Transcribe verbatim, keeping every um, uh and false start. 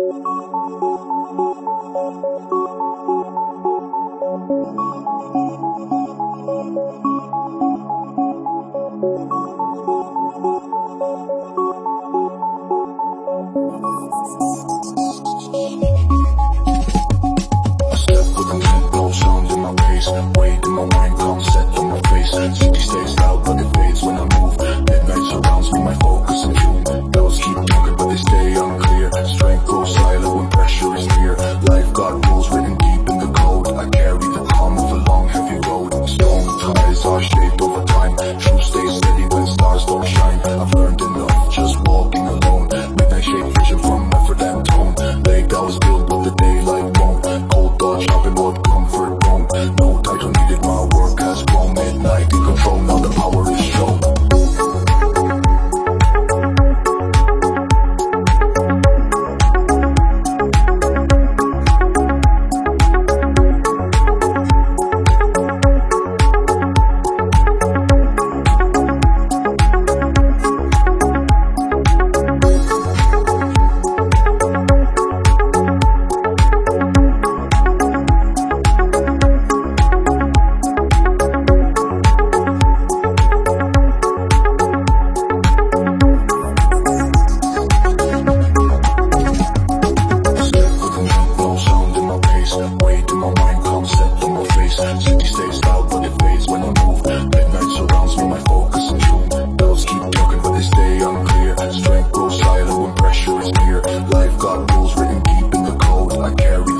Weight in my mind, calm set on my face. City stays loud but it fades when I move. Midnight surrounds me, my focus and tune. Bells keep talking but they stay unclear. Strength grows silent when pressure is near. Life got rules written deep in the code. I carry the calm of a long heavy road. Storm ties are shaped over time. Truth stays steady when stars don't shine. I've learned enough just walking alone. Midnight shape vision from effort and tone. Late hours build what the daylight won't. Cold thoughts sharpen what comfort don't. No title needed, my work has grown. Midnight in control, now the power is shown. Weight in my mind, calm set on my face. City stays loud but it fades when I move. Midnight surrounds me, my focus and tune. Bells keep talking but they stay unclear. Strength grows silent when pressure is near. Life got rules written deep in the code. I carry